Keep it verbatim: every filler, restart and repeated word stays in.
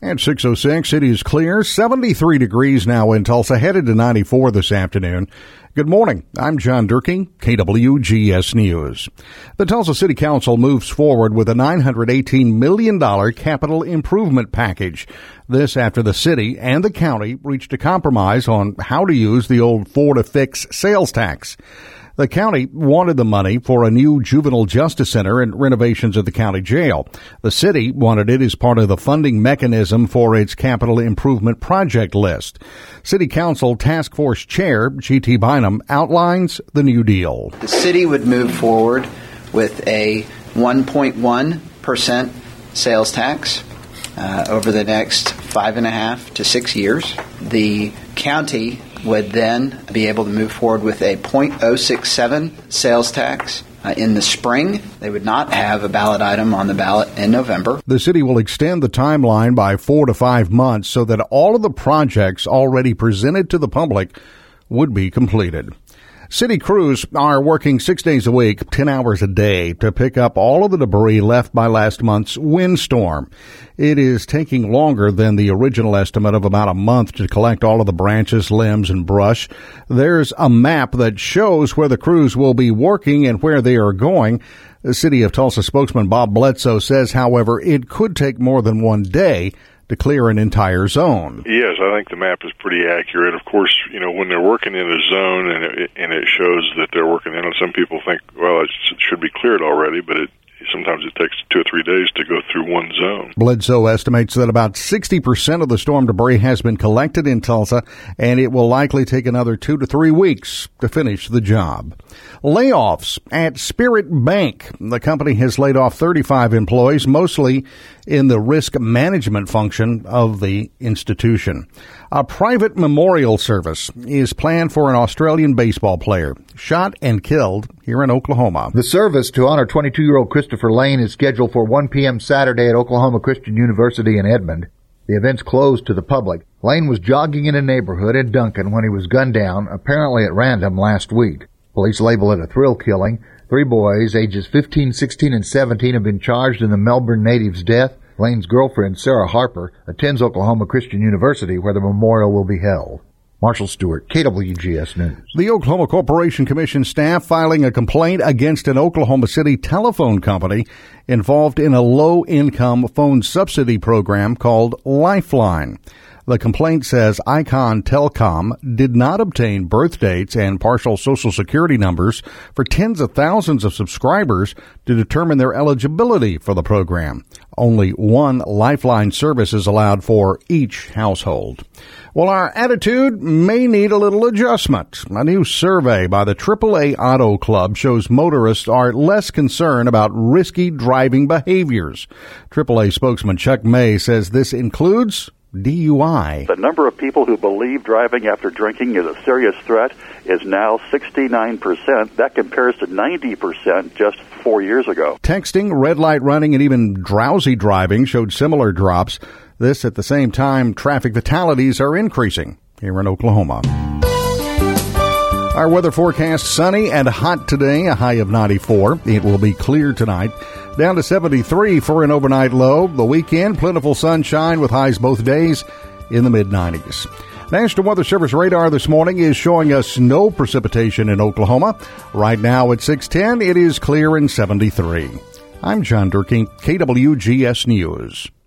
At six oh six, it is clear, seventy-three degrees now in Tulsa, headed to ninety-four this afternoon. Good morning. I'm John Durkee, K W G S News. The Tulsa City Council moves forward with a nine hundred eighteen million dollars capital improvement package. This after the city and the county reached a compromise on how to use the old four to fix sales tax. The county wanted the money for a new juvenile justice center and renovations at the county jail. The city wanted it as part of the funding mechanism for its capital improvement project list. City Council Task Force Chair G T Bynum outlines the new deal. The city would move forward with a one point one percent sales tax uh, over the next five and a half to six years. The county would then be able to move forward with a zero point zero six seven sales tax uh, in the spring. They would not have a ballot item on the ballot in November. The city will extend the timeline by four to five months so that all of the projects already presented to the public would be completed. City crews are working six days a week, ten hours a day, to pick up all of the debris left by last month's windstorm. It is taking longer than the original estimate of about a month to collect all of the branches, limbs, and brush. There's a map that shows where the crews will be working and where they are going. The City of Tulsa spokesman Bob Bledsoe says, however, it could take more than one day to clear an entire zone. Yes, I think the map is pretty accurate. Of course, you know, when they're working in a zone and it, and it shows that they're working in it, some people think, well, it should be cleared already, but it sometimes it takes two or three days to go through one zone. Bledsoe estimates that about sixty percent of the storm debris has been collected in Tulsa, and it will likely take another two to three weeks to finish the job. Layoffs at Spirit Bank. The company has laid off thirty-five employees, mostly in the risk management function of the institution. A private memorial service is planned for an Australian baseball player shot and killed here in Oklahoma. The service to honor twenty-two-year-old Christopher Lane is scheduled for one p.m. Saturday at Oklahoma Christian University in Edmond. The event's closed to the public. Lane was jogging in a neighborhood in Duncan when he was gunned down, apparently at random, last week. Police label it a thrill killing. Three boys, ages fifteen, sixteen, and seventeen, have been charged in the Melbourne native's death. Lane's girlfriend, Sarah Harper, attends Oklahoma Christian University, where the memorial will be held. Marshall Stewart, K W G S News. The Oklahoma Corporation Commission staff filing a complaint against an Oklahoma City telephone company involved in a low-income phone subsidy program called Lifeline. The complaint says Icon Telecom did not obtain birth dates and partial Social Security numbers for tens of thousands of subscribers to determine their eligibility for the program. Only one Lifeline service is allowed for each household. Well, our attitude may need a little adjustment. A new survey by the triple A Auto Club shows motorists are less concerned about risky driving behaviors. triple A spokesman Chuck May says this includes D U I. The number of people who believe driving after drinking is a serious threat is now sixty-nine percent. That compares to ninety percent just four years ago. Texting, red light running, and even drowsy driving showed similar drops. This at the same time traffic fatalities are increasing here in Oklahoma. Our weather forecast, sunny and hot today, a high of ninety-four. It will be clear tonight. Down to seventy-three for an overnight low. The weekend, plentiful sunshine with highs both days in the mid nineties. National Weather Service radar this morning is showing us no precipitation in Oklahoma. Right now at six ten, it is clear and seventy-three. I'm John Durkee, K W G S News.